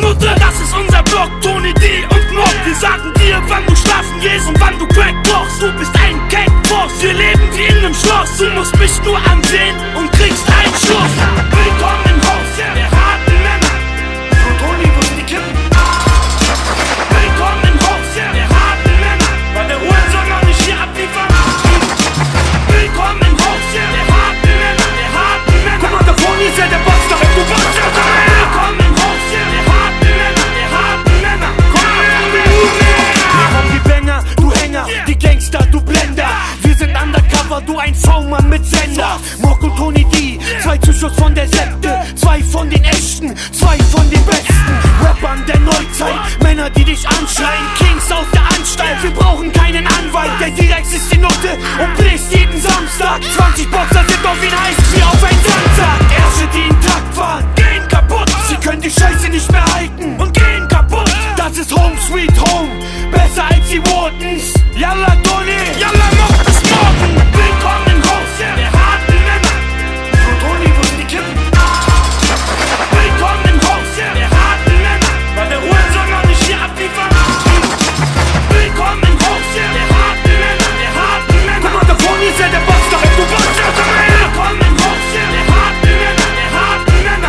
Mutter. Das ist unser Block, Tony D und Mob. Wir sagen dir, wann du schlafen gehst und wann du Crack brauchst. Du bist ein Cakeboss, wir leben wie in einem Schloss. Du musst mich nur ansehen und kriegst einen Schuss. Willkommen im Haus der harten Männer. So Tony, wo sind die Kippen? Willkommen im Haus der harten Männer. Weil der Hurensohn noch nicht hier abliefern. Willkommen im Haus der harten Männer. Der harten Männer. Guck mal, da vorne ist ja der Bastard. Du Bastard. Willkommen im Haus der harten Männer. Der harten Männer. Hier kommen die Banger, du Hänger, die Gangster, du Blender. Wir sind undercover, du ein V-Mann mit Sender. Mock und Tony D, zwei Zuschuss von der Sekte, zwei von den Echten, zwei von den Besten. Rappern der Neuzeit, Männer, die dich anschreien. Kings aus der Anstalt, wir brauchen keinen Anwalt. Der Direx ist die Nutte und bläst jeden Samstag. 20 Boxer sind auf ihn heiß wie auf ein Sandsack. Ärsche, die in Takt fahren, gehen kaputt. Sie können die Scheiße nicht mehr halten und gehen kaputt. Das ist Home Sweet Home, besser als die Wardens. Yalla Tony, yalla Mock, bis morgen. Willkommen im Haus der harten Männer. So Tony, wo sind die Kippen? Willkommen im Haus der harten Männer. Weil der Hurensohn noch nicht hier abliefern. Willkommen im Haus der harten Männer. Der harten Männer. Guck mal, da vorne ist ja der Bastard. Du Bastard. Willkommen im Haus der harten Männer. Der harten Männer.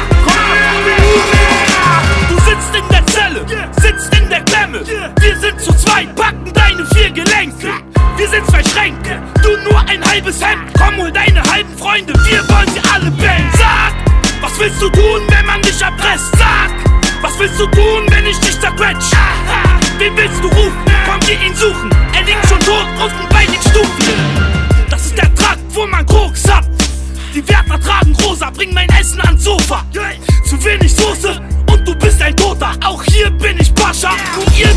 Du sitzt in der Zelle, sitzt in der Klemme. Wir sind zu zweit, packen deine 4 Gelenke. Wir sind 2 Schränke, du nur ein halbes Hemd. Komm, hol deine halben Freunde, wir wollen sie alle bängen. Sag, was willst du tun, wenn man dich erpresst? Sag, was willst du tun, wenn ich dich zerquetsch? Wen willst du rufen? Komm, geh ihn suchen. Er liegt schon tot unten bei den Stufen. Das ist der Trakt, wo man Koks hat. Die Wärter tragen rosa, bring mein Essen ans Sofa. Zu wenig Soße und du bist ein Toter. Auch hier bin ich Pascha, nur ihr